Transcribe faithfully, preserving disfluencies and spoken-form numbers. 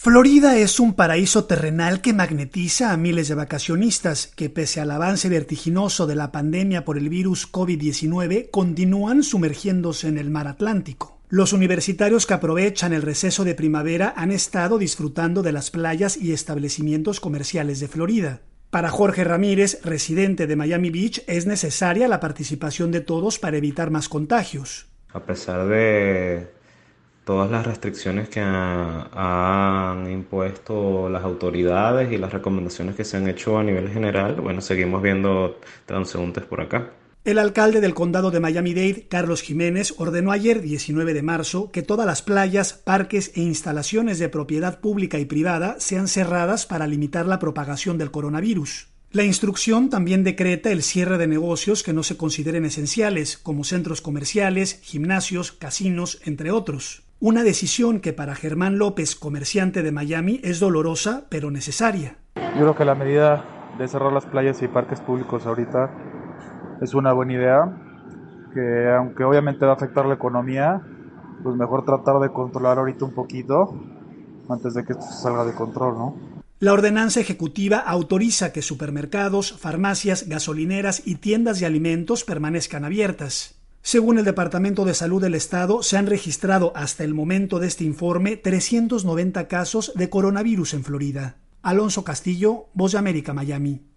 Florida es un paraíso terrenal que magnetiza a miles de vacacionistas que, pese al avance vertiginoso de la pandemia por el virus COVID diecinueve, continúan sumergiéndose en el mar Atlántico. Los universitarios que aprovechan el receso de primavera han estado disfrutando de las playas y establecimientos comerciales de Florida. Para Jorge Ramírez, residente de Miami Beach, es necesaria la participación de todos para evitar más contagios. A pesar de todas las restricciones que ha, han impuesto las autoridades y las recomendaciones que se han hecho a nivel general, bueno, seguimos viendo transeúntes por acá. El alcalde del condado de Miami-Dade, Carlos Jiménez, ordenó ayer, diecinueve de marzo, que todas las playas, parques e instalaciones de propiedad pública y privada sean cerradas para limitar la propagación del coronavirus. La instrucción también decreta el cierre de negocios que no se consideren esenciales, como centros comerciales, gimnasios, casinos, entre otros. Una decisión que para Germán López, comerciante de Miami, es dolorosa, pero necesaria. Yo creo que la medida de cerrar las playas y parques públicos ahorita es una buena idea, que aunque obviamente va a afectar la economía, pues mejor tratar de controlar ahorita un poquito antes de que esto se salga de control, ¿no? La ordenanza ejecutiva autoriza que supermercados, farmacias, gasolineras y tiendas de alimentos permanezcan abiertas. Según el Departamento de Salud del Estado, se han registrado hasta el momento de este informe trescientos noventa casos de coronavirus en Florida. Alonso Castillo, Voz de América, Miami.